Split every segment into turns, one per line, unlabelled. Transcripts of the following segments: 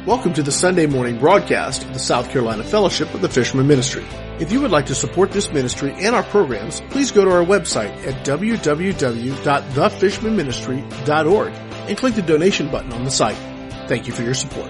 Welcome to the Sunday morning broadcast of the South Carolina Fellowship of the Fisherman Ministry. If you would like to support this ministry and our programs, please go to our website at www.thefishermanministry.org and click the donation button on the site. Thank you for your support.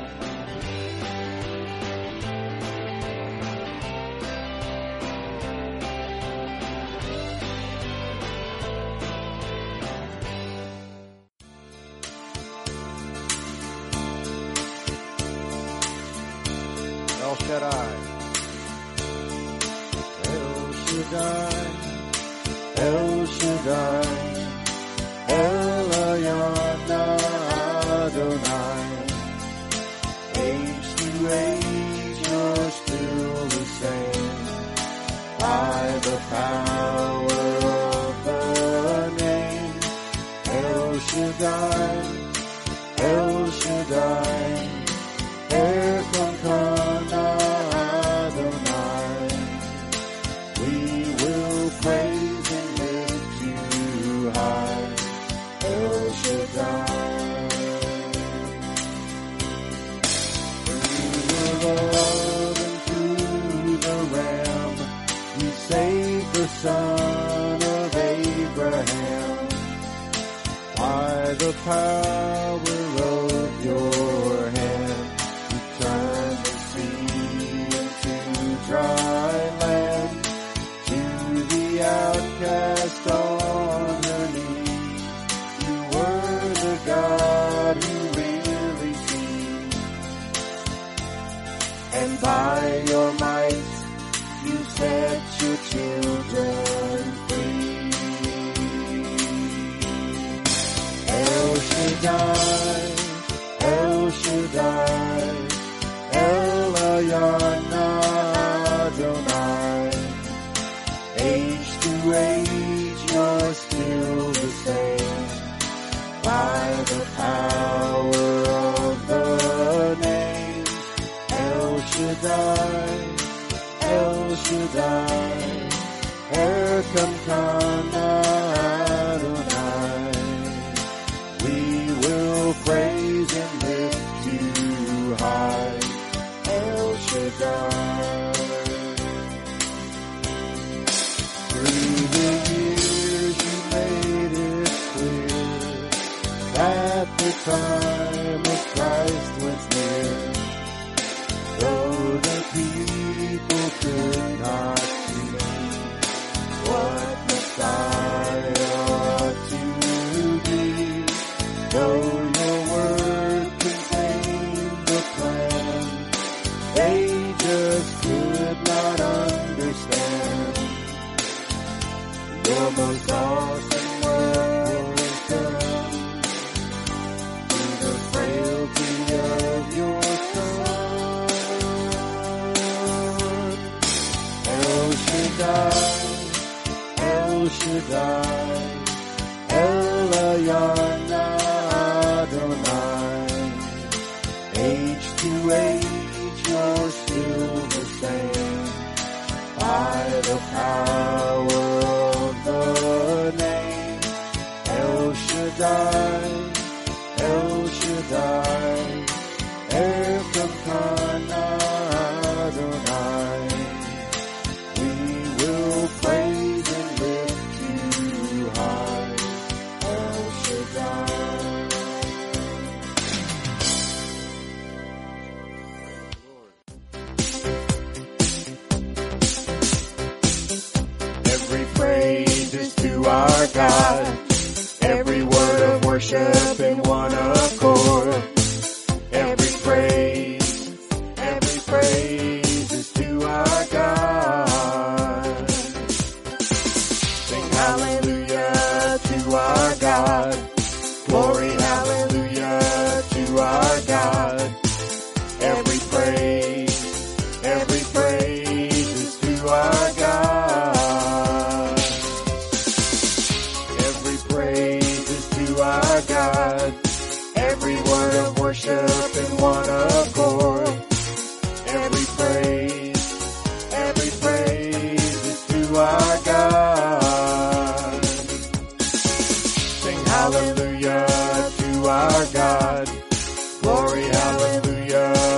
Hallelujah to our God. Glory, hallelujah.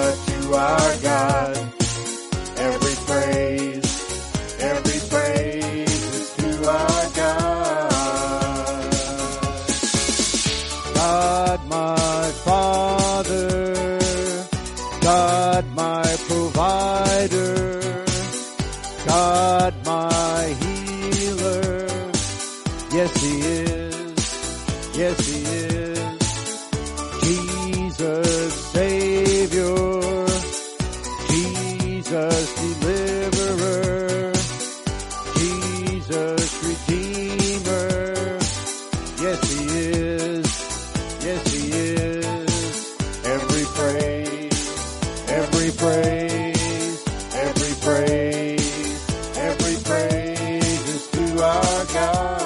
is. Jesus Savior, Jesus Deliverer, Jesus Redeemer. Yes, He is. Yes, He is. Every praise, every praise, every praise, every praise is to our God.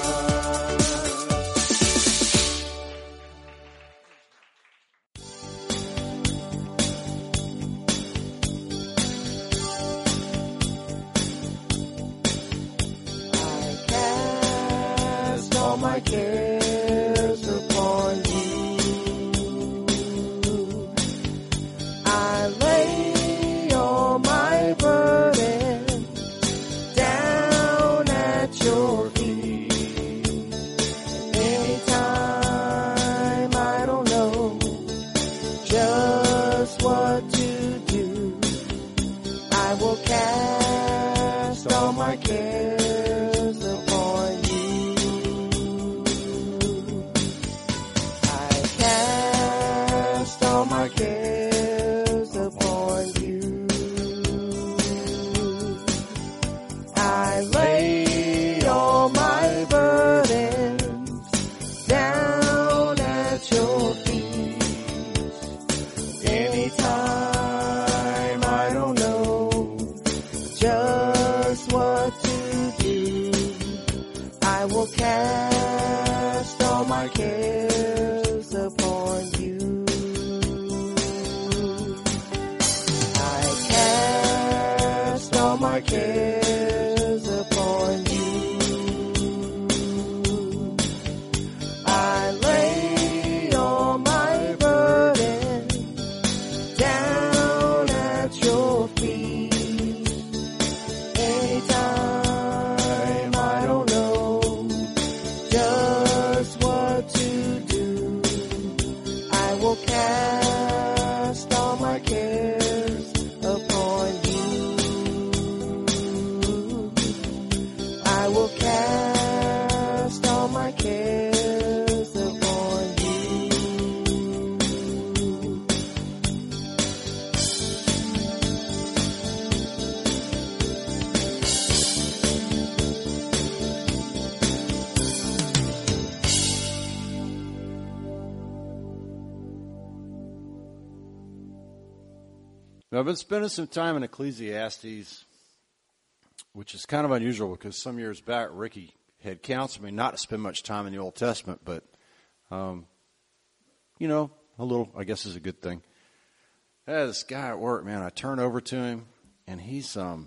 I cast all my cares upon you. I lay all my burdens down at your feet. Anytime I don't know just what to do, I will cast all my cares upon you. I cast all my cares upon you. I lay all my burdens down at your feet. Anytime I don't know just what to do, I will cast all my cares upon you. I cast all my cares upon you. I lay all my burdens down at your feet. Anytime I don't know just what to do, I will cast all my cares upon you. I will cast all my cares upon you.
Now, I've been spending some time in Ecclesiastes, which is kind of unusual because some years back Ricky had counseled me not to spend much time in the Old Testament, but, a little, I guess, is a good thing. I had this guy at work, man, I turn over to him, and he's, we'll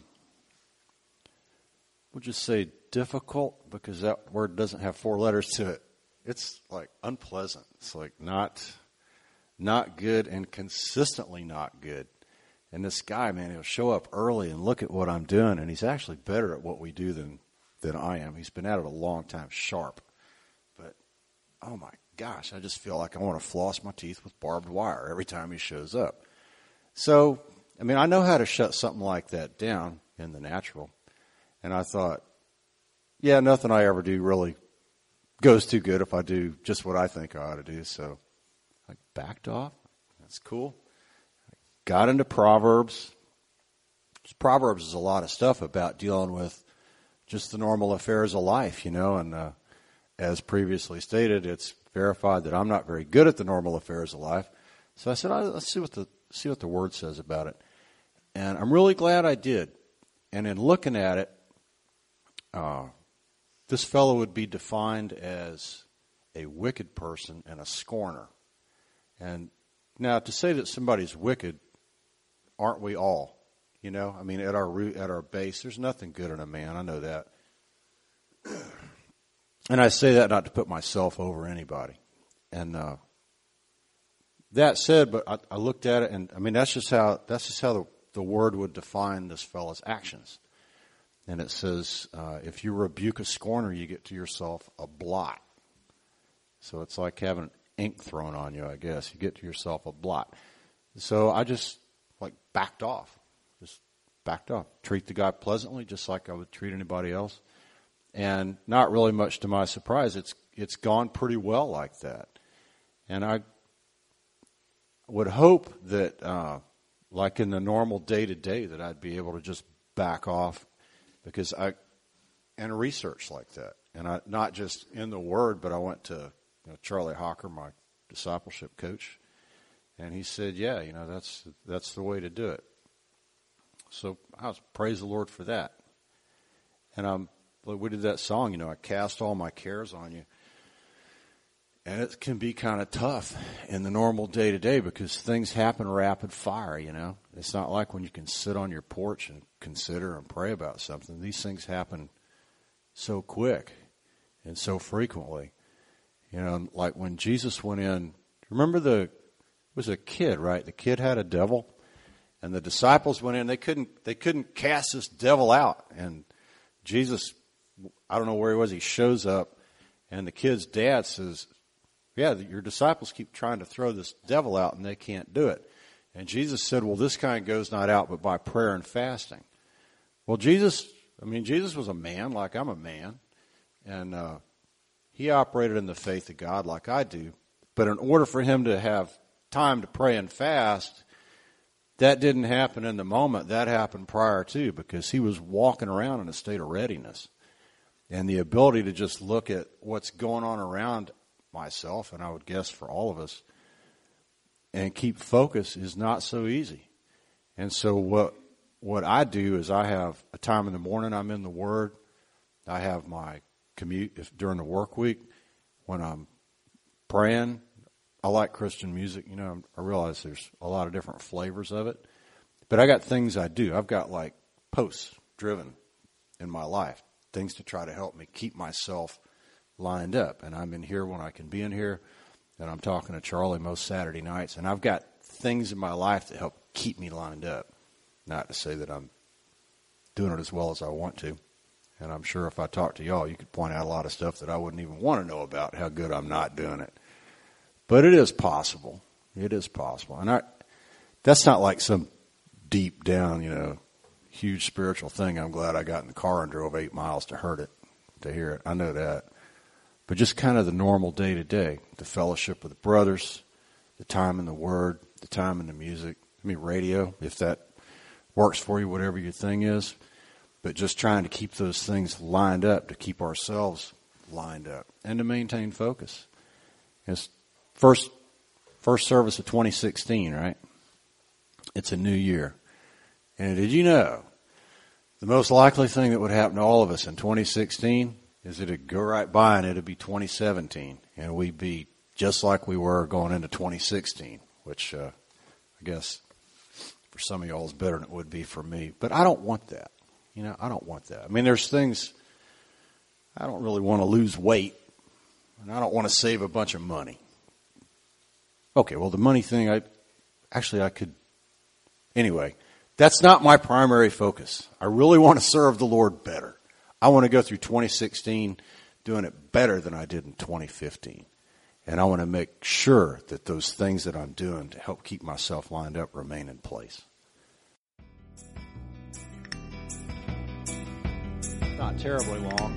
just say difficult because that word doesn't have 4 letters to it. It's like unpleasant. It's like not good and consistently not good. And this guy, man, he'll show up early and look at what I'm doing, and he's actually better at what we do than I am. He's been at it a long time, sharp. But, oh my gosh, I just feel like I want to floss my teeth with barbed wire every time he shows up. So, I mean, I know how to shut something like that down in the natural. And I thought, yeah, nothing I ever do really goes too good if I do just what I think I ought to do. So I backed off. That's cool. Got into Proverbs. Proverbs is a lot of stuff about dealing with just the normal affairs of life, and as previously stated, it's verified that I'm not very good at the normal affairs of life. So I said, let's see what the Word says about it. And I'm really glad I did. And in looking at it, this fellow would be defined as a wicked person and a scorner. And now to say that somebody's wicked, aren't we all? I mean, at our root, at our base, there's nothing good in a man. I know that. And I say that not to put myself over anybody. And that said, but I looked at it, and I mean, that's just how the Word would define this fellow's actions. And it says, if you rebuke a scorner, you get to yourself a blot. So it's like having ink thrown on you, I guess. You get to yourself a blot. So I just backed off. Treat the guy pleasantly, just like I would treat anybody else. And not really much to my surprise, it's gone pretty well like that. And I would hope that, like in the normal day-to-day, that I'd be able to just back off and research like that. And not just in the Word, but I went to Charlie Hawker, my discipleship coach, and he said, yeah, that's the way to do it. So I praise the Lord for that. And we did that song, I cast all my cares on you. And it can be kind of tough in the normal day-to-day because things happen rapid fire, It's not like when you can sit on your porch and consider and pray about something. These things happen so quick and so frequently. Like when Jesus went in, remember it was a kid, right? The kid had a devil, and the disciples went in. They couldn't cast this devil out. And Jesus, I don't know where he was, he shows up, and the kid's dad says, yeah, your disciples keep trying to throw this devil out, and they can't do it. And Jesus said, well, this kind goes not out but by prayer and fasting. Well, Jesus was a man like I'm a man, and he operated in the faith of God like I do. But in order for him to have time to pray and fast, that didn't happen in the moment. That happened prior to, because he was walking around in a state of readiness. And the ability to just look at what's going on around myself, and I would guess for all of us, and keep focus is not so easy. And so what I do is I have a time in the morning I'm in the Word. I have my commute during the work week when I'm praying. I like Christian music. I realize there's a lot of different flavors of it. But I got things I do. I've got like posts driven in my life, things to try to help me keep myself lined up. And I'm in here when I can be in here. And I'm talking to Charlie most Saturday nights. And I've got things in my life that help keep me lined up. Not to say that I'm doing it as well as I want to. And I'm sure if I talk to y'all, you could point out a lot of stuff that I wouldn't even want to know about, how good I'm not doing it. But it is possible. It is possible. And that's not like some deep down, huge spiritual thing. I'm glad I got in the car and drove 8 miles to hear it. I know that. But just kind of the normal day-to-day, the fellowship with the brothers, the time in the Word, the time in the music, radio, if that works for you, whatever your thing is. But just trying to keep those things lined up, to keep ourselves lined up, and to maintain focus. It's first service of 2016, right? It's a new year. And did you know the most likely thing that would happen to all of us in 2016 is it'd go right by and it'd be 2017, and we'd be just like we were going into 2016, which I guess for some of y'all is better than it would be for me. But I don't want that. I don't want that. There's things, I don't really want to lose weight, and I don't want to save a bunch of money. Okay, well, the money thing, anyway, that's not my primary focus. I really want to serve the Lord better. I want to go through 2016 doing it better than I did in 2015. And I want to make sure that those things that I'm doing to help keep myself lined up remain in place. Not terribly long.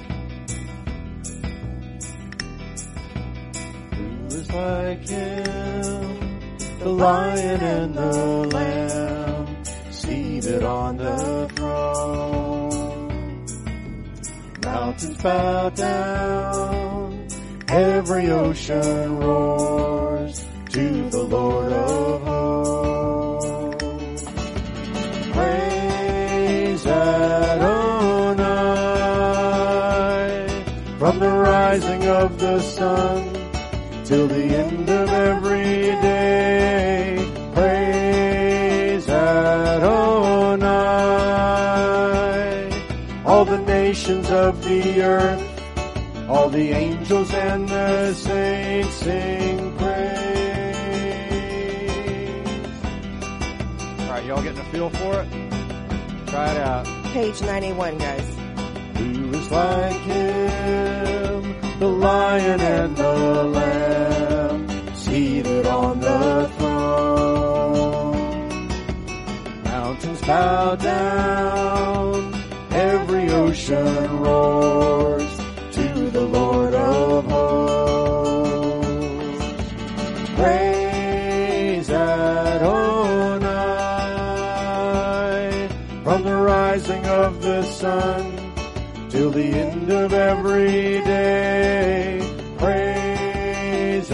Who is like him, the Lion and the Lamb, seated on the throne? Mountains bow down, every ocean roars to the Lord of hosts. Praise Adonai, from the rising of the sun till the end of every day. Praise Adonai, all the nations of the earth, all the angels and the saints sing praise. All right, y'all getting a feel for it? Try it out.
Page 91, guys.
Who is like him, the Lion and the Lamb, seated on the throne? Mountains bow down, every ocean roars to the Lord of Praise Adonai. From the rising of the sun till the end of every day. Praise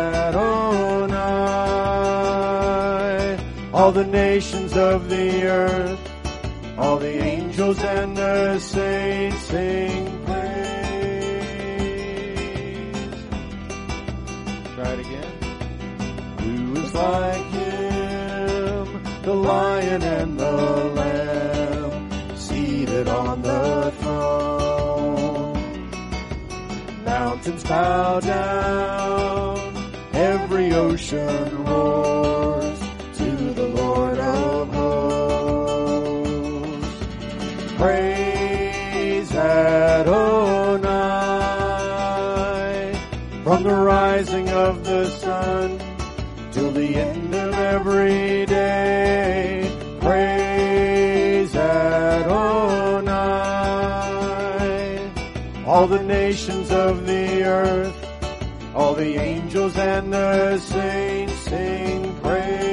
Adonai. All the nations of the earth, all the angels and the saints sing praise. Try it again. Who is like him, the lion and the lamb, seated on the throne? Mountains bow down, every ocean roars to the Lord of hosts. Praise Adonai. From the rising of the sun till the end of every day. Praise Adonai. All the nations of the earth, all the angels and the saints sing praise.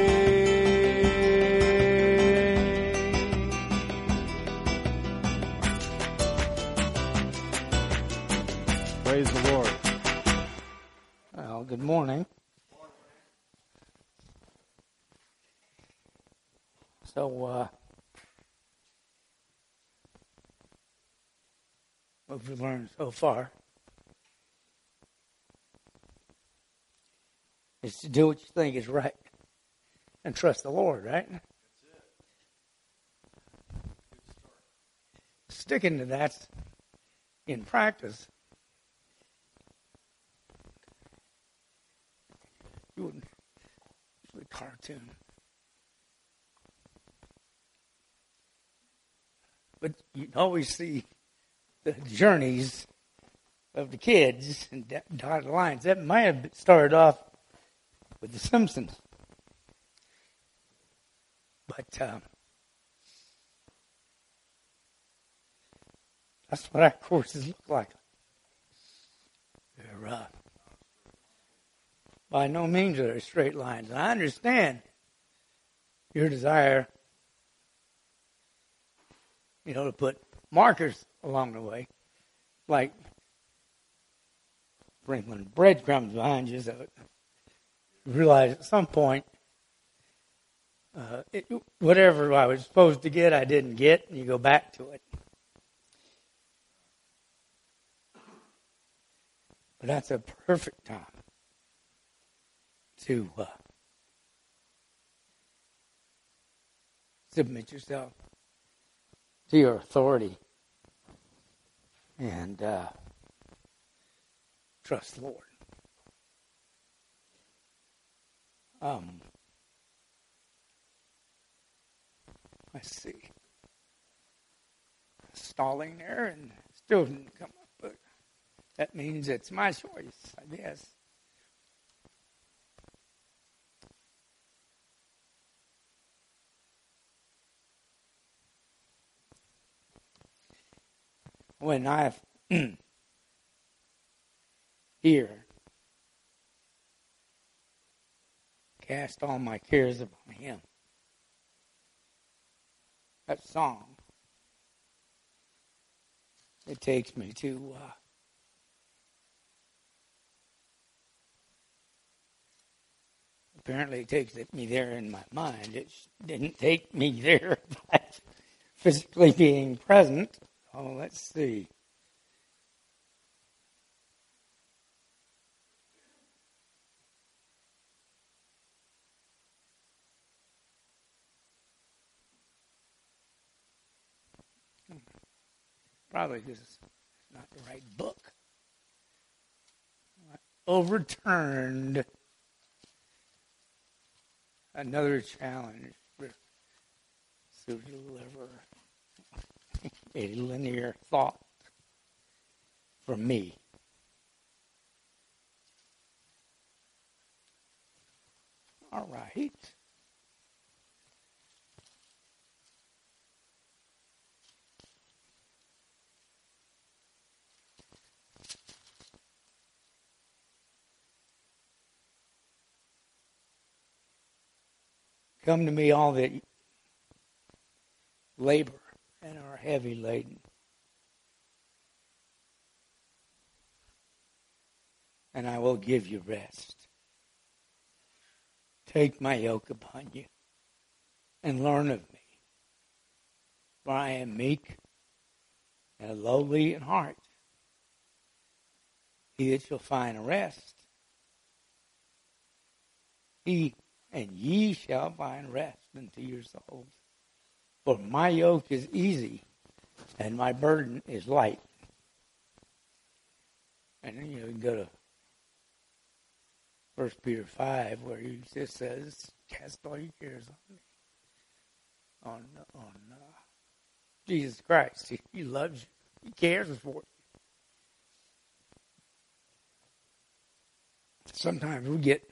Praise the Lord.
Well, good morning. So, what have we learned so far is to do what you think is right and trust the Lord, right? That's it. Sticking to that in practice, you wouldn't usually cartoon. But you always see the journeys of the kids and dotted lines. That might have started off with the Simpsons. But that's what our courses look like. They're by no means are they straight lines. And I understand your desire, to put markers along the way, like sprinkling breadcrumbs behind you, so you realize at some point, whatever I was supposed to get, I didn't get, and you go back to it. But that's a perfect time to submit yourself to your authority and trust the Lord. Let's see. Stalling there and still didn't come up, but that means it's my choice, I guess. When I hear, cast all my cares upon him, that song, it takes me to apparently it takes me there in my mind. It didn't take me there by physically being present. Oh, let's see. Probably because it's not the right book. Overturned. Another challenge to deliver a linear thought from me. All right. Come to me, all that labor and are heavy laden, and I will give you rest. Take my yoke upon you and learn of me, for I am meek and lowly in heart. He that shall find rest, he and ye shall find rest unto your souls. For my yoke is easy and my burden is light. And then you go to 1 Peter 5, where he just says, cast all your cares on me. On Jesus Christ. He loves you. He cares for you. Sometimes we get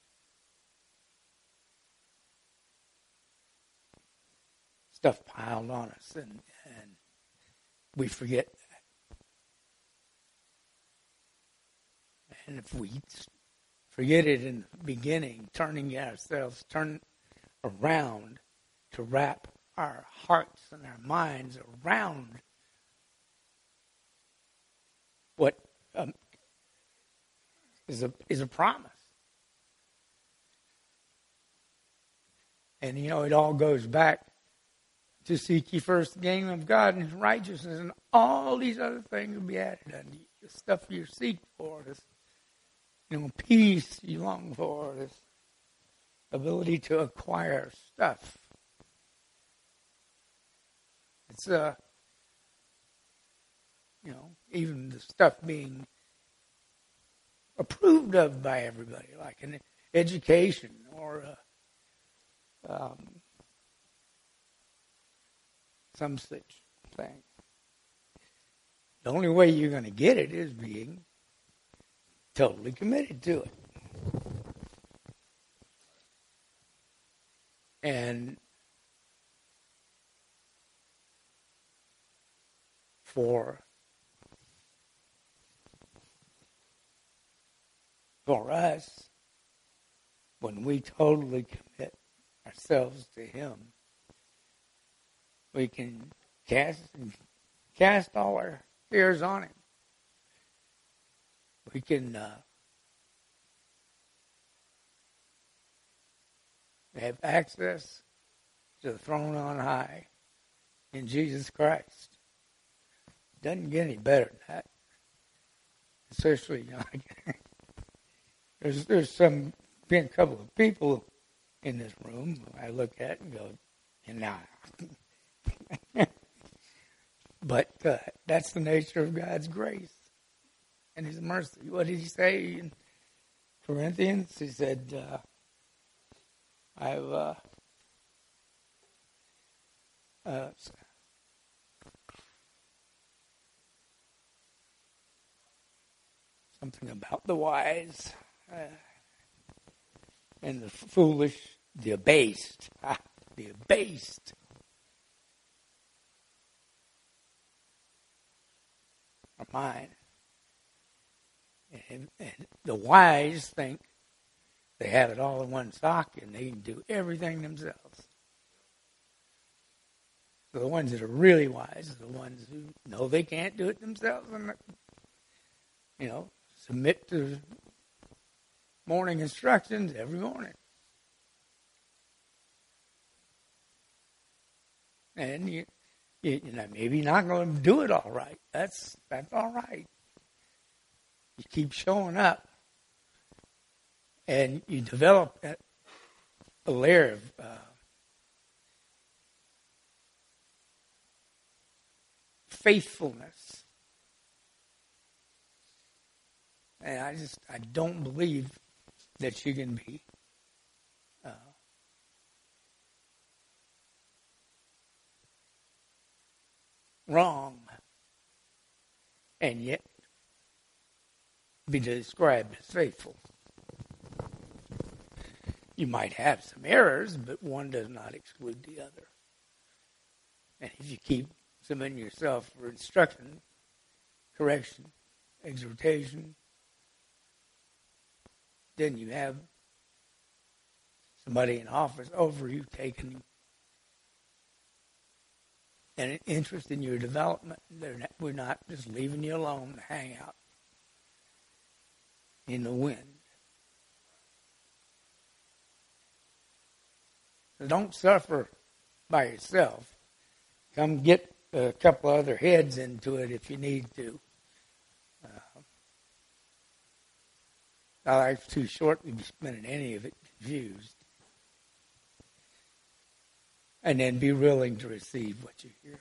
stuff piled on us, and we forget that. And if we forget it in the beginning, turning around to wrap our hearts and our minds around what is a promise. And, it all goes back to seek ye first the kingdom of God and his righteousness, and all these other things will be added unto you. The stuff you seek for, this peace you long for, this ability to acquire stuff. It's even the stuff being approved of by everybody, like an education or some such thing. The only way you're going to get it is being totally committed to it. And for us, when we totally commit ourselves to him, we can cast all our cares on him. We can have access to the throne on high in Jesus Christ. Doesn't get any better than that. Especially, there's been a couple of people in this room I look at and go, nah. But that's the nature of God's grace and his mercy. What did he say in Corinthians? He said, I've something about the wise and the foolish, the abased. The abased are mine. And the wise think they have it all in one sock and they can do everything themselves. So the ones that are really wise are the ones who know they can't do it themselves and, submit to morning instructions every morning. And you maybe not going to do it all right. That's all right. You keep showing up, and you develop a layer of faithfulness. And I don't believe that you can be wrong and yet be described as faithful. You might have some errors, but one does not exclude the other. And if you keep submitting yourself for instruction, correction, exhortation, then you have somebody in office over you taking an interest in your development. We're not just leaving you alone to hang out in the wind. So don't suffer by yourself. Come get a couple other heads into it if you need to. Our life's too short to be spending any of it confused. And then be willing to receive what you hear.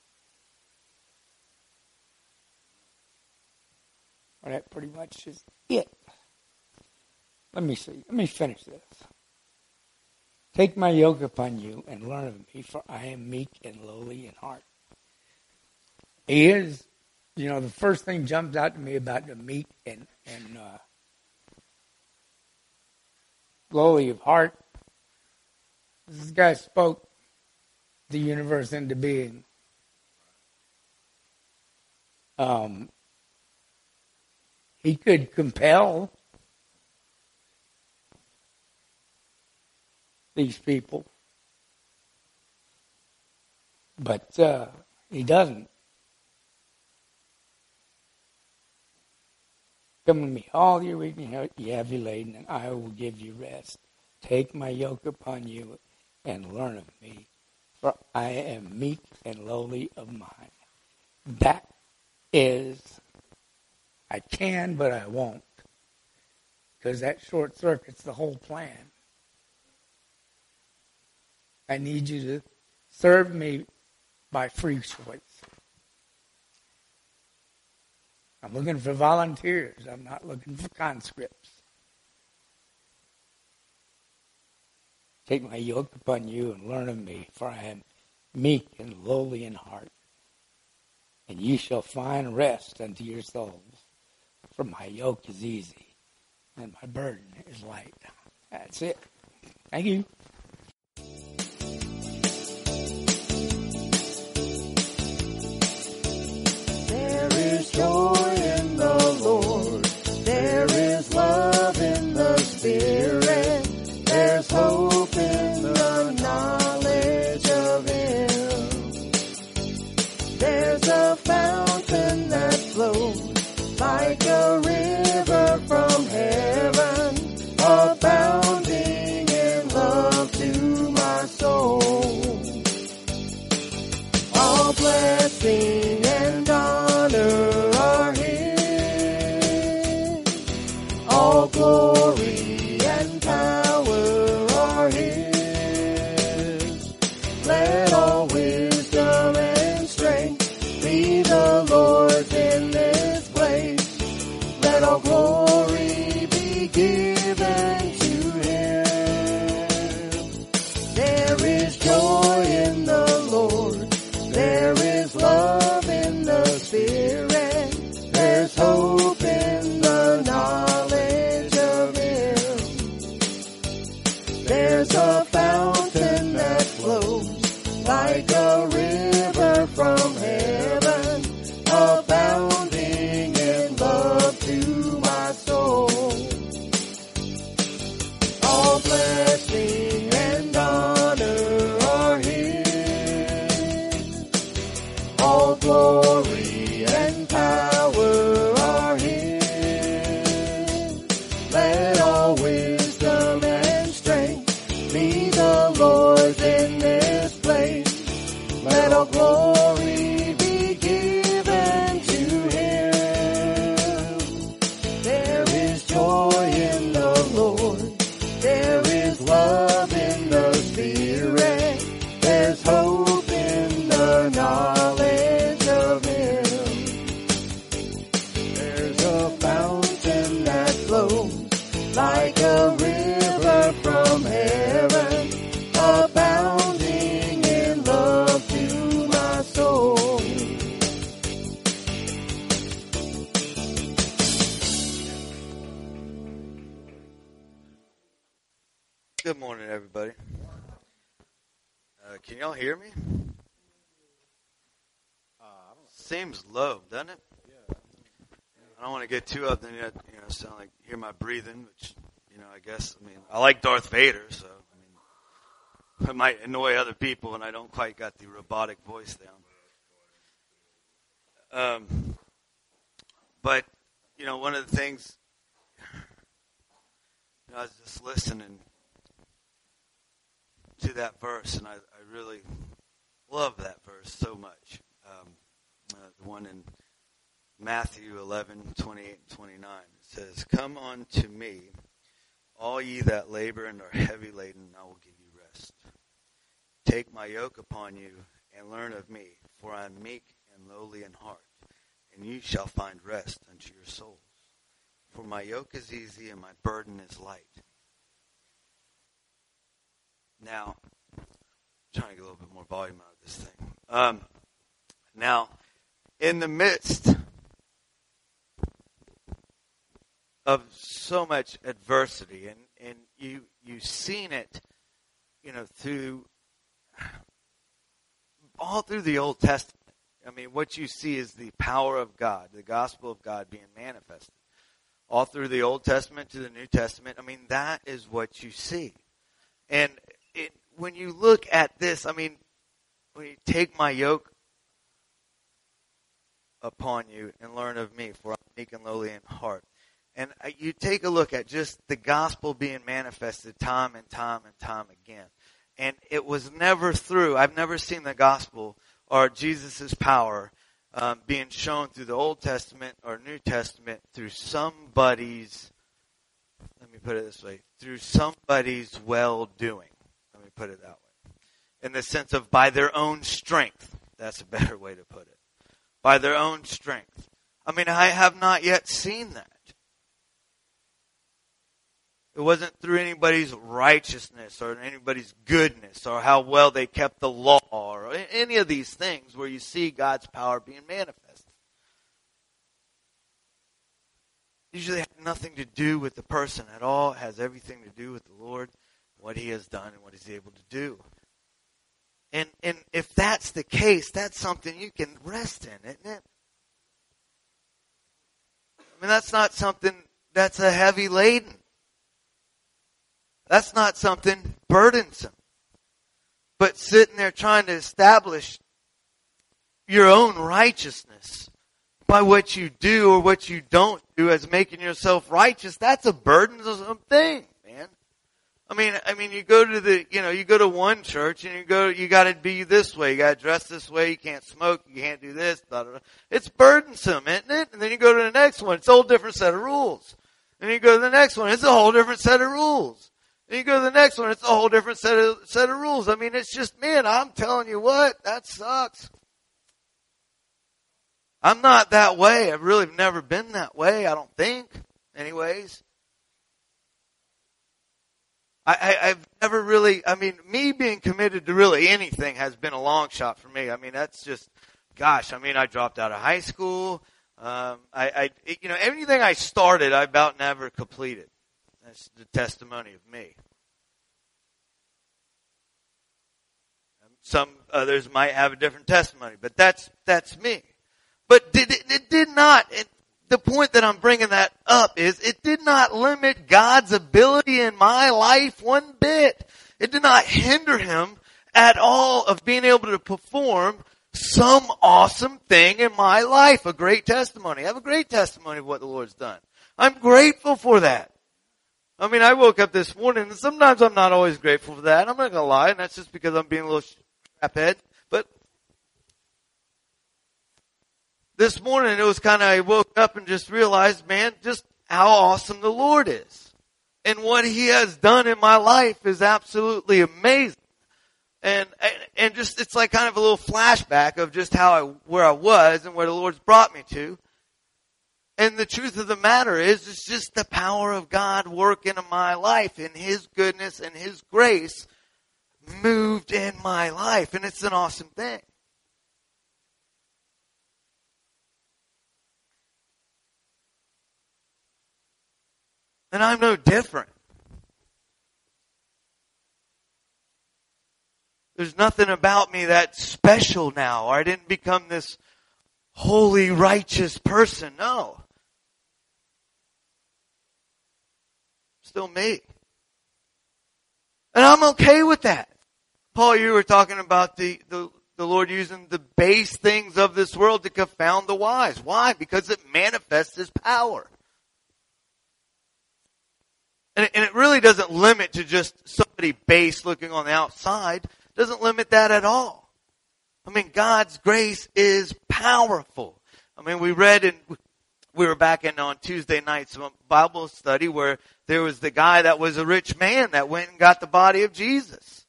Well, that pretty much is it. Let me see. Let me finish this. Take my yoke upon you and learn of me, for I am meek and lowly in heart. He is, the first thing jumps out to me about the meek and lowly of heart. This guy spoke the universe into being. He could compel these people, but he doesn't. Come to me, all you weak and heavy laden, and I will give you rest. Take my yoke upon you and learn of me, for I am meek and lowly of mind. That is, I can, but I won't, because that short circuits the whole plan. I need you to serve me by free choice. I'm looking for volunteers. I'm not looking for conscripts. Take my yoke upon you and learn of me, for I am meek and lowly in heart. And you shall find rest unto your souls. For my yoke is easy and my burden is light. That's it. Thank you.
There is joy in the Lord. There is love in the Spirit. There's hope in the knowledge of Him. There's a fountain that flows like a river from heaven, abounding in love to my soul. All blessing and honor are His. All glory and power are His. Let all wisdom and strength be the Lord's in this place. Let all glory be given to Him. There is joy in the Lord. There is love in the Spirit. There's hope in the knowledge of Him. There's a fountain that flows like a river from heaven, abounding in love to my soul. All blessing and honor are His. All glory and power are His. Let all wisdom and strength be the Lord's in this place. Let all glory be given to Him. There is joy in the Lord. There is love in the Spirit. There's hope in the knowledge of Him. There's a fountain that flows like a river from heaven, abounding in love to my soul.
Good morning, everybody. Can y'all hear me? Seems low, doesn't it? I don't want to get too up, then sound like hear my breathing, which I guess I like Darth Vader, so it might annoy other people, and I don't quite got the robotic voice down. But, one of the things, I was just listening to that verse, and I really love that verse so much. The one in Matthew 11:28 and 29. It says, "Come unto me, all ye that labor and are heavy laden, and I will give you rest. Take my yoke upon you, and learn of me, for I am meek and lowly in heart, and you shall find rest unto your souls. For my yoke is easy, and my burden is light." Now, I'm trying to get a little bit more volume out of this thing. Now, in the midst of so much adversity, and you've seen it, all through the Old Testament. I mean, what you see is the power of God, the gospel of God being manifested. All through the Old Testament to the New Testament, I mean, that is what you see. And when you look at this, I mean, when you take my yoke upon you and learn of me, for I'm meek and lowly in heart. And you take a look at just the gospel being manifested time and time and time again. And it was never through, I've never seen the gospel or Jesus' power being shown through the Old Testament or New Testament through somebody's, let me put it this way, through somebody's well-doing. Let me put it that way. In the sense of by their own strength. That's a better way to put it. By their own strength. I mean, I have not yet seen that. It wasn't through anybody's righteousness or anybody's goodness or how well they kept the law or any of these things where you see God's power being manifested. Usually has nothing to do with the person at all. It has everything to do with the Lord, what He has done and what He's able to do. And if that's the case, that's something you can rest in, isn't it? I mean, that's not something that's a heavy laden. That's not something burdensome. But sitting there trying to establish your own righteousness by what you do or what you don't do as making yourself righteous, that's a burdensome thing, man. I mean, you go to you go to one church and you gotta be this way, you gotta dress this way, you can't smoke, you can't do this, blah, blah, blah. It's burdensome, isn't it? And then you go to the next one, it's a whole different set of rules. And you go to the next one, it's a whole different set of rules. And you go to the next one, it's a whole different set of rules. I mean, it's just, man, I'm telling you what, that sucks. I'm not that way. I've really never been that way, I don't think. Anyways. I've never really, me being committed to really anything has been a long shot for me. I mean, that's just, gosh, I dropped out of high school. Anything I started, I about never completed. That's the testimony of me. Some others might have a different testimony, but that's me. But it did not, the point that I'm bringing that up is it did not limit God's ability in my life one bit. It did not hinder Him at all of being able to perform some awesome thing in my life. A great testimony. I have a great testimony of what the Lord's done. I'm grateful for that. I woke up this morning, and sometimes I'm not always grateful for that. I'm not going to lie, and that's just because I'm being a little craphead. But this morning, it was I woke up and just realized, man, just how awesome the Lord is. And what He has done in my life is absolutely amazing. And just, it's like kind of a little flashback of just where I was and where the Lord's brought me to. And the truth of the matter is, it's just the power of God working in my life, and His goodness and His grace moved in my life. And it's an awesome thing. And I'm no different. There's nothing about me that's special now, or I didn't become this holy, righteous person. No. Still me. And I'm okay with that. Paul, you were talking about the Lord using the base things of this world to confound the wise. Why? Because it manifests His power. And it really doesn't limit to just somebody base looking on the outside. It doesn't limit that at all. I mean, God's grace is powerful. I mean, we were back in on Tuesday nights Bible study where there was the guy that was a rich man that went and got the body of Jesus.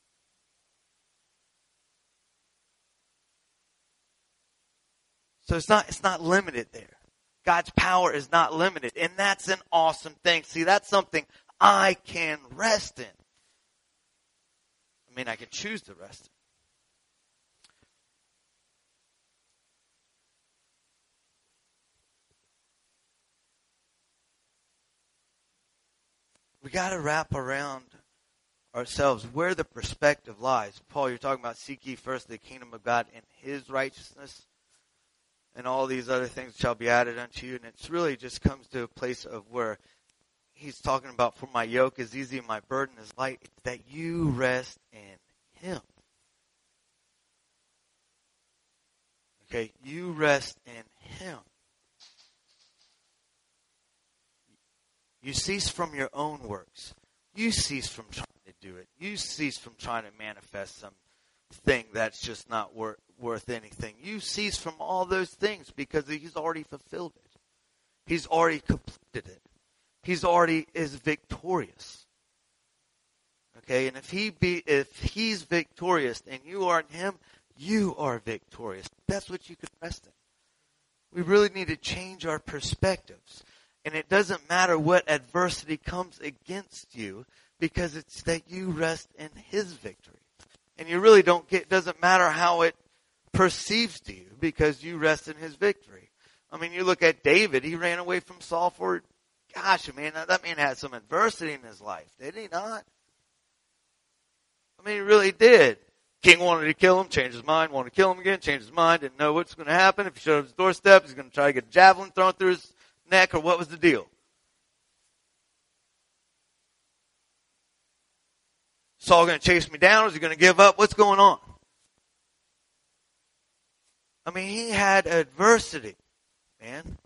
So it's not limited there. God's power is not limited. And that's an awesome thing. See, that's something I can rest in. I mean, I can choose to rest in. We got to wrap around ourselves where the perspective lies. Paul, you're talking about seek ye first the kingdom of God and His righteousness, and all these other things shall be added unto you. And it's really just comes to a place of where he's talking about, for my yoke is easy and my burden is light. It's that you rest in Him. Okay, you rest in Him. You cease from your own works. You cease from trying to do it. You cease from trying to manifest something that's just not worth anything. You cease from all those things because He's already fulfilled it. He's already completed it. He's already is victorious. Okay, and if He's victorious and you are in Him, you are victorious. That's what you can rest in. We really need to change our perspectives. And it doesn't matter what adversity comes against you, because it's that you rest in His victory. And you really doesn't matter how it perceives to you, because you rest in His victory. I mean, you look at David, he ran away from Saul for, gosh, man, that man had some adversity in his life, did he not? I mean, he really did. King wanted to kill him, changed his mind, wanted to kill him again, changed his mind, didn't know what's going to happen. If he showed up at his doorstep, he's going to try to get a javelin thrown through his neck, or what was the deal? Saul going to chase me down? Is he going to give up? What's going on? I mean, he had adversity, man.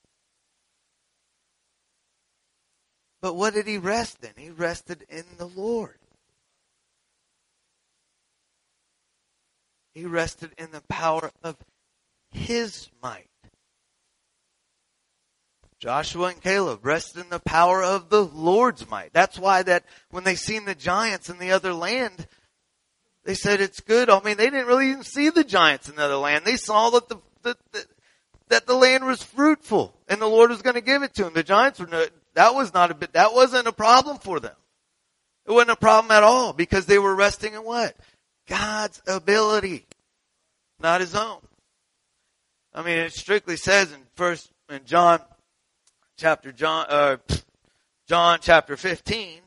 But what did he rest in? He rested in the Lord. He rested in the power of His might. Joshua and Caleb rested in the power of the Lord's might. That's why that when they seen the giants in the other land, they said it's good. I mean, they didn't really even see the giants in the other land. They saw that that the land was fruitful and the Lord was going to give it to them. The giants that wasn't a problem for them. It wasn't a problem at all, because they were resting in what? God's ability, not His own. I mean, it strictly says in John chapter 15,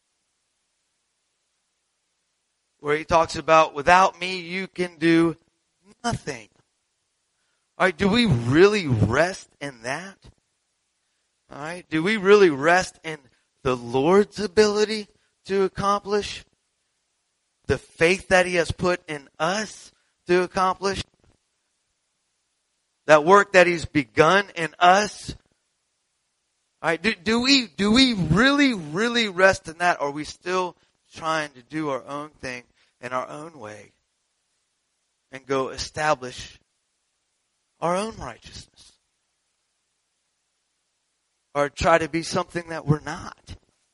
where He talks about, without me you can do nothing. All right, do we really rest in that? All right, do we really rest in the Lord's ability to accomplish the faith that He has put in us to accomplish that work that He's begun in us? All right, do we really rest in that, or are we still trying to do our own thing in our own way and go establish our own righteousness, or try to be something that we're not?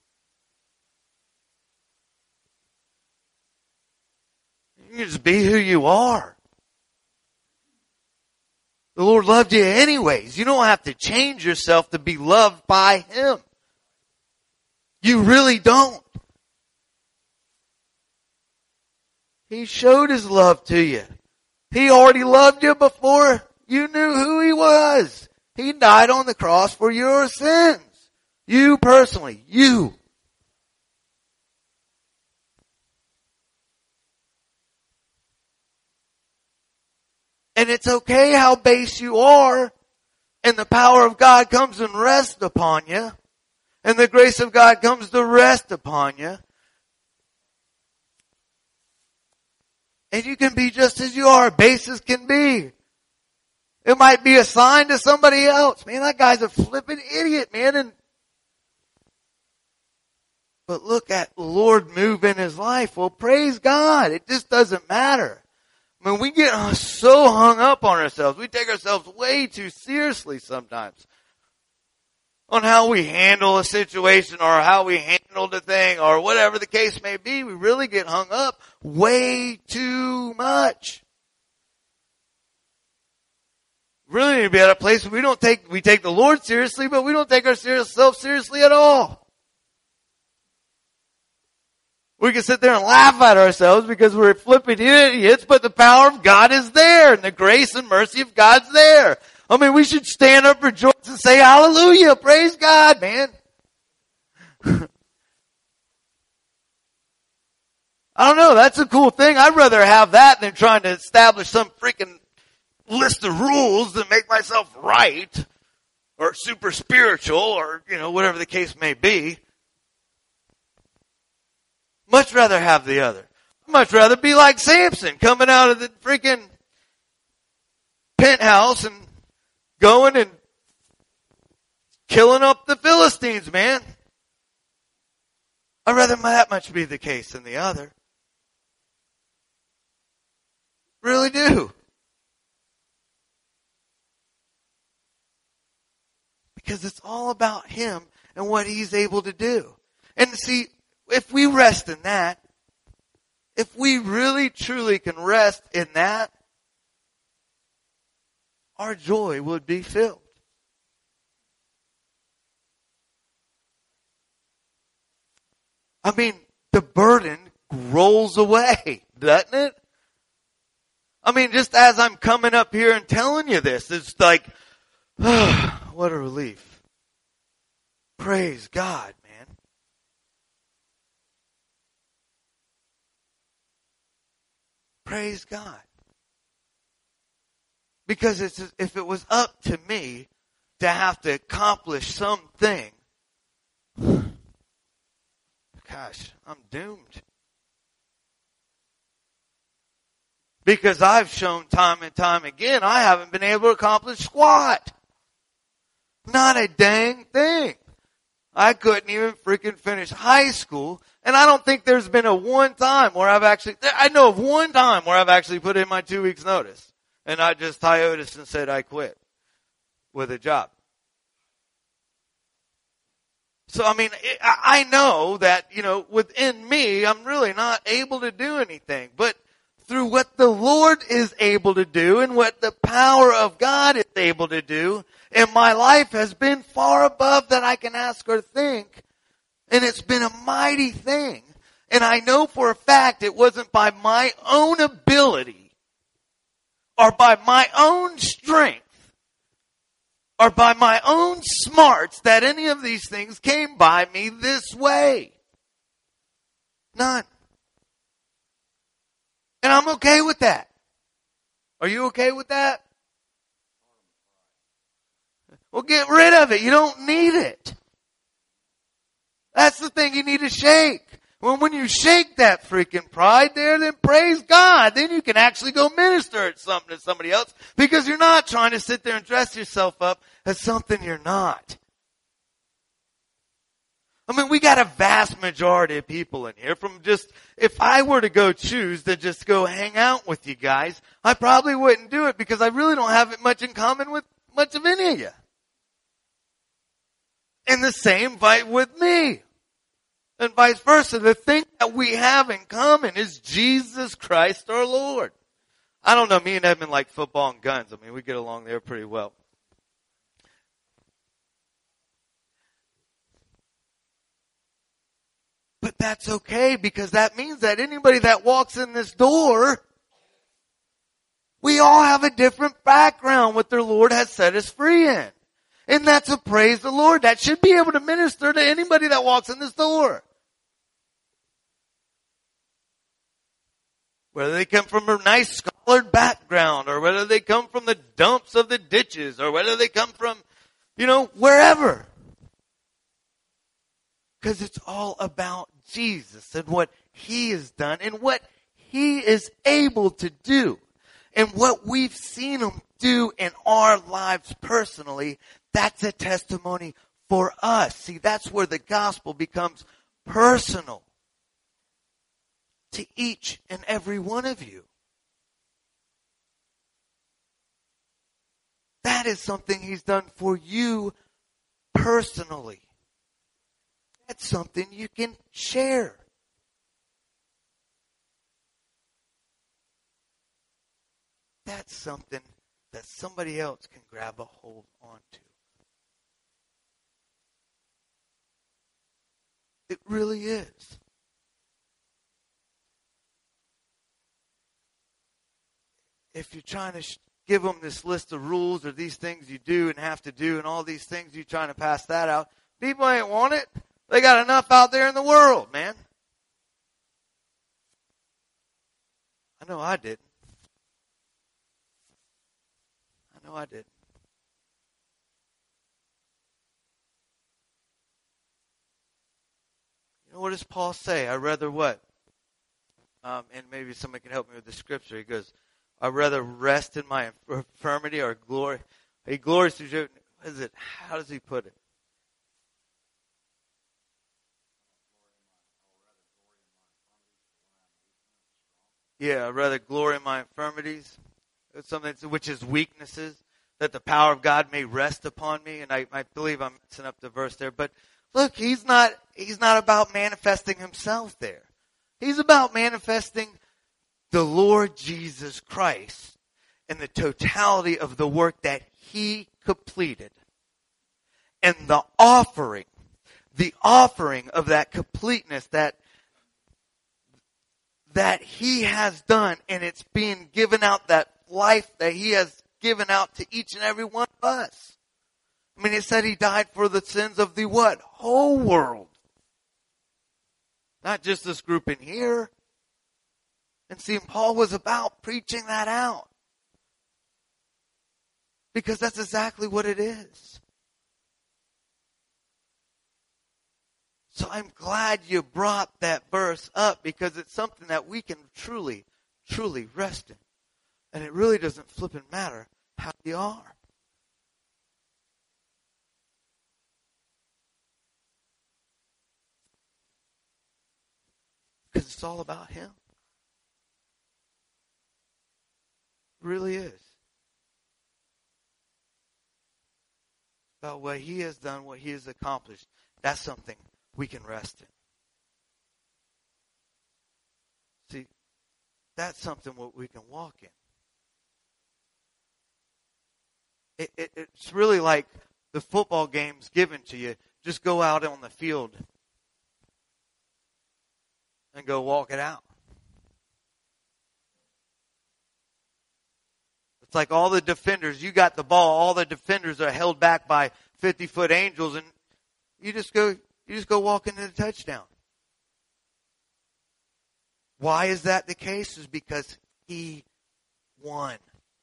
You can just be who you are. The Lord loved you anyways. You don't have to change yourself to be loved by Him. You really don't. He showed His love to you. He already loved you before you knew who He was. He died on the cross for your sins. You personally, you. And it's okay how base you are, and the power of God comes and rests upon you, and the grace of God comes to rest upon you. And you can be just as you are, base as can be. It might be a sign to somebody else. Man, that guy's a flippin' idiot, man. But look at the Lord move in his life. Well, praise God. It just doesn't matter. I mean, we get so hung up on ourselves. We take ourselves way too seriously sometimes on how we handle a situation or how we handled a thing or whatever the case may be. We really get hung up way too much. Really need to be at a place where we take the Lord seriously, but we don't take ourselves seriously at all. We can sit there and laugh at ourselves because we're flipping idiots, but the power of God is there and the grace and mercy of God's there. I mean, we should stand up, rejoice, and say hallelujah, praise God, man. I don't know, that's a cool thing. I'd rather have that than trying to establish some freaking list of rules that make myself right or super spiritual or, whatever the case may be. Much rather have the other. Much rather be like Samson coming out of the freaking penthouse and going and killing up the Philistines, man. I'd rather that much be the case than the other. Really do. Because it's all about him and what he's able to do. And see, if we rest in that, if we really truly can rest in that, our joy would be filled. I mean, the burden rolls away, doesn't it? I mean, just as I'm coming up here and telling you this, it's like, what a relief. Praise God, man. Praise God. Because if it was up to me to have to accomplish something, gosh, I'm doomed. Because I've shown time and time again, I haven't been able to accomplish squat. Not a dang thing. I couldn't even freaking finish high school, and I don't think there's been one time where I know of one time where I've actually put in my 2 weeks notice. And I just Toyotas and said I quit with a job. So, I mean, I know that, within me, I'm really not able to do anything. But through what the Lord is able to do and what the power of God is able to do, and my life has been far above that I can ask or think. And it's been a mighty thing. And I know for a fact it wasn't by my own ability or by my own strength or by my own smarts that any of these things came by me this way. None. And I'm okay with that. Are you okay with that? Well, get rid of it. You don't need it. That's the thing you need to shake. Well, when you shake that freaking pride there, then praise God. Then you can actually go minister at something to somebody else because you're not trying to sit there and dress yourself up as something you're not. I mean, we got a vast majority of people in here from just, if I were to go choose to just go hang out with you guys, I probably wouldn't do it because I really don't have much in common with much of any of you. And the same with me. And vice versa. The thing that we have in common is Jesus Christ our Lord. I don't know, me and Edmund like football and guns. I mean, we get along there pretty well. But that's okay because that means that anybody that walks in this door, we all have a different background what their Lord has set us free in. And that's a praise the Lord. That should be able to minister to anybody that walks in this door. Whether they come from a nice scholared background or whether they come from the dumps of the ditches or whether they come from, wherever. Because it's all about Jesus and what He has done and what He is able to do. And what we've seen him do in our lives personally, that's a testimony for us. See, that's where the gospel becomes personal to each and every one of you. That is something he's done for you personally. That's something you can share. That's something that somebody else can grab a hold onto. It really is. If you're trying to give them this list of rules or these things you do and have to do and all these things, you're trying to pass that out, people ain't want it. They got enough out there in the world, man. I know I didn't. I didn't. You know, what does Paul say? I rather what? And maybe somebody can help me with the scripture. He goes, I rather rest in my infirmity or glory. He glories through you. What is it? How does he put it? Yeah, I'd rather glory in my infirmities. Something which is weaknesses, that the power of God may rest upon me. And I believe I'm messing up the verse there. But look, he's not about manifesting himself there. He's about manifesting the Lord Jesus Christ and the totality of the work that he completed. And the offering of that completeness that he has done, and it's being given out, that life that he has given out to each and every one of us. I mean, it said he died for the sins of the what? Whole world. Not just this group in here. And see, Paul was about preaching that out. Because that's exactly what it is. So I'm glad you brought that verse up, because it's something that we can truly, truly rest in. And it really doesn't flippin' matter how you are. Because it's all about him. It really is. About what he has done, what he has accomplished. That's something we can rest in. See, that's something what we can walk in. It's really like the football games given to you. Just go out on the field and go walk it out. It's like all the defenders, you got the ball, all the defenders are held back by 50-foot angels, and you just go walk into the touchdown. Why is that the case? Is because he won.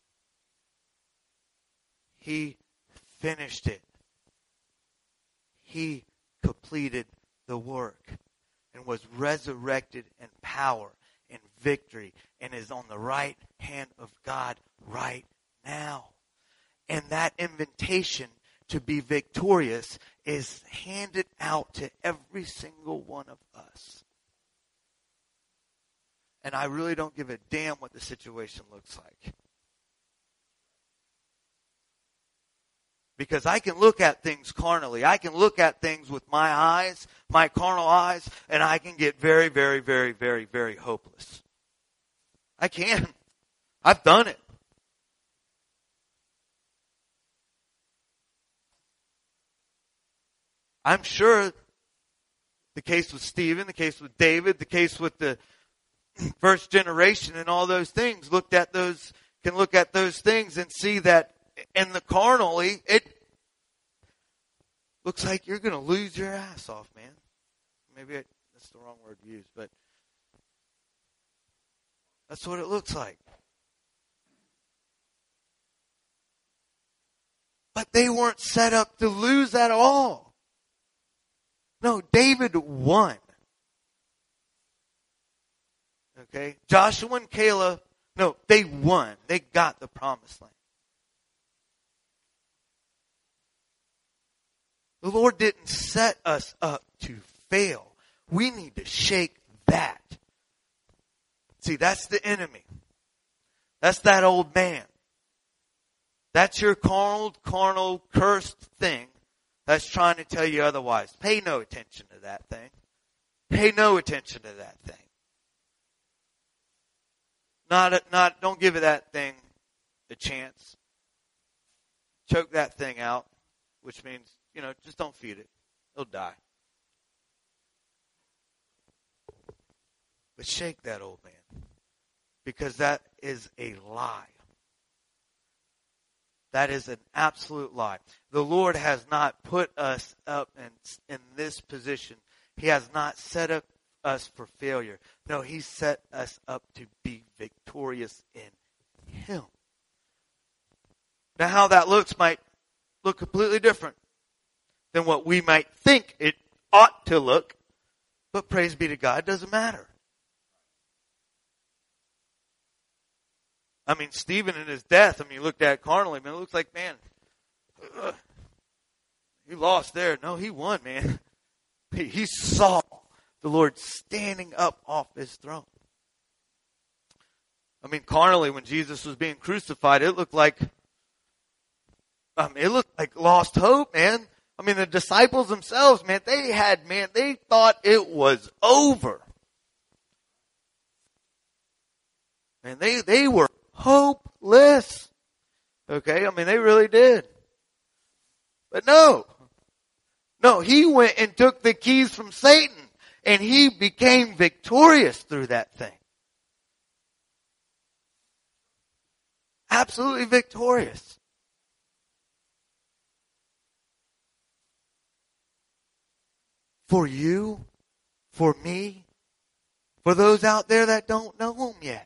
He finished it. He completed the work and was resurrected in power and victory and is on the right hand of God right now. And that invitation to be victorious is handed out to every single one of us. And I really don't give a damn what the situation looks like. Because I can look at things carnally. I can look at things with my eyes, my carnal eyes, and I can get very, very, very, very, very hopeless. I can. I've done it. I'm sure the case with Stephen, the case with David, the case with the first generation and all those things, can look at those things and see that in the carnally, it looks like you're going to lose your ass off, man. Maybe that's the wrong word to use, but that's what it looks like. But they weren't set up to lose at all. No, David won. Okay? Joshua and Caleb, no, they won. They got the promised land. The Lord didn't set us up to fail. We need to shake that. See, that's the enemy. That's that old man. That's your carnal, cursed thing that's trying to tell you otherwise. Pay no attention to that thing. Pay no attention to that thing. Don't give it that thing a chance. Choke that thing out, which means, just don't feed it. It'll die. But shake that old man, because that is a lie. That is an absolute lie. The Lord has not put us up in this position. He has not set up us for failure. No, He set us up to be victorious in Him. Now, how that looks might look completely different than what we might think it ought to look. But praise be to God, it doesn't matter. I mean, Stephen in his death, you looked at it carnally, it looks like, man, he lost there. No, he won, man. He saw the Lord standing up off His throne. Carnally, when Jesus was being crucified, it looked like lost hope, man. The disciples themselves, man, they thought it was over. And they were hopeless. Okay? They really did. But no, He went and took the keys from Satan, and He became victorious through that thing. Absolutely victorious. For you, for me, for those out there that don't know Him yet.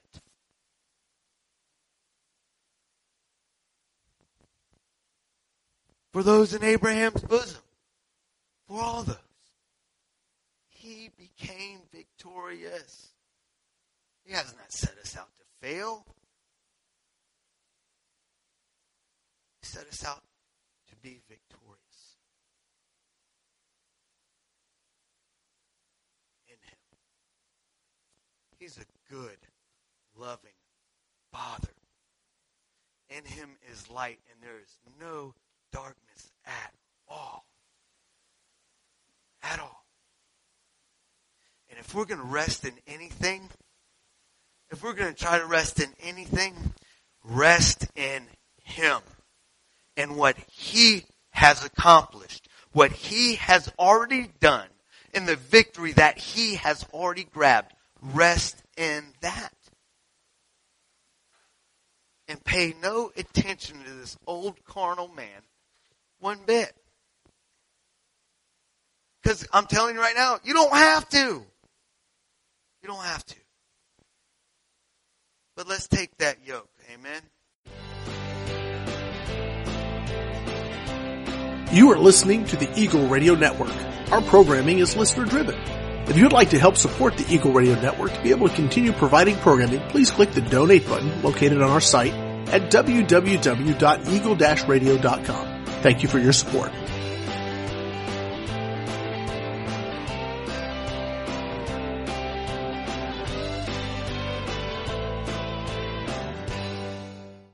For those in Abraham's bosom. For all those. He became victorious. He has not set us out to fail. He set us out to be victorious. In Him. He's a good, loving Father. In Him is light, and there is no darkness at all. At all. And if we're going to rest in anything, if we're going to try to rest in anything, rest in Him and what He has accomplished, what He has already done, and the victory that He has already grabbed. Rest in that. And pay no attention to this old carnal man one bit. Because I'm telling you right now, you don't have to. You don't have to. But let's take that yoke. Amen.
You are listening to the Eagle Radio Network. Our programming is listener driven. If you'd like to help support the Eagle Radio Network to be able to continue providing programming, please click the donate button located on our site at www.eagle-radio.com. Thank you for your support.